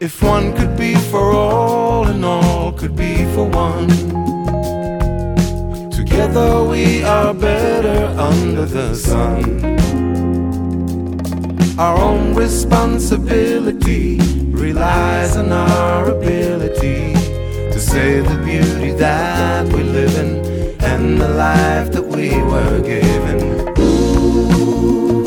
If one could be for all and all could be for one, together we are better under the sun. Our own responsibility relies on our ability to say the beauty that we live in and the life that we were given.